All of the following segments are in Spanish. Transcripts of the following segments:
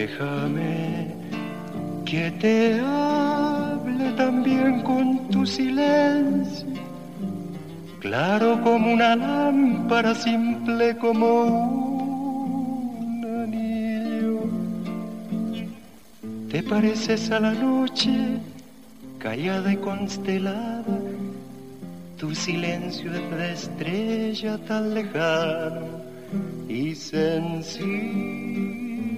Déjame que te hable también con tu silencio, claro como una lámpara, simple como un anillo. Te pareces a la noche, callada y constelada, tu silencio es de estrella tan lejano y sencillo.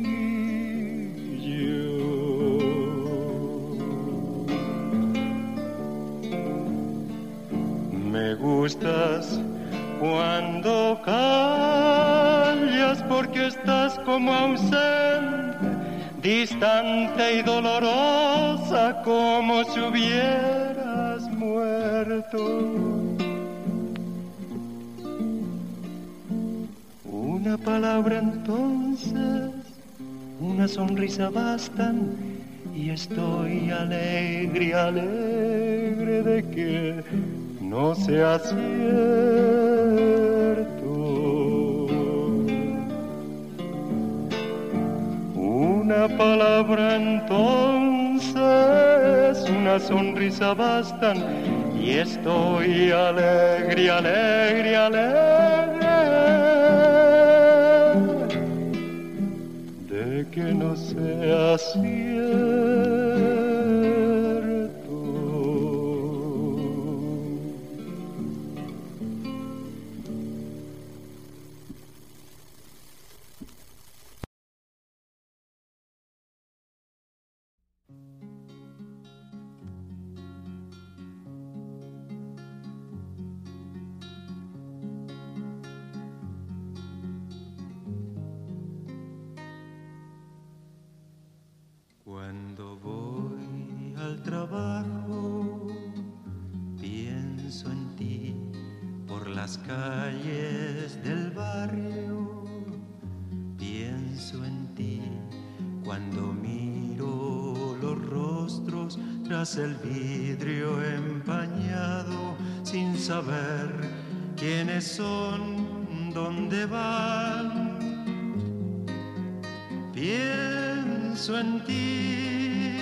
Me gustas cuando callas porque estás como ausente, distante y dolorosa, como si hubieras muerto. Una palabra entonces, una sonrisa bastan, y estoy alegre, alegre de que no sea cierto. Una palabra entonces, una sonrisa bastan, y estoy alegre, alegre, alegre de que no sea cierto. Cuando voy al trabajo, pienso en ti por las calles del barrio. Pienso en ti cuando miro los rostros tras el vidrio empañado, sin saber quiénes son, dónde van. Pienso en ti,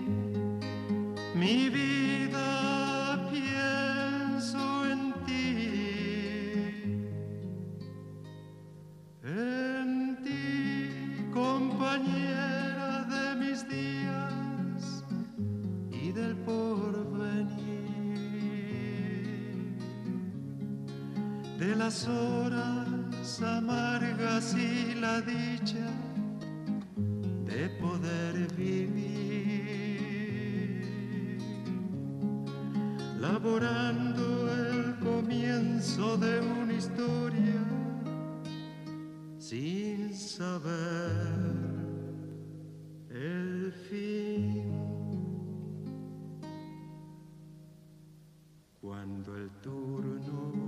mi vida, pienso en ti, compañera de mis días y del porvenir, de las horas amargas y la dicha de poder vivir, laborando el comienzo de una historia sin saber el fin. Cuando el turno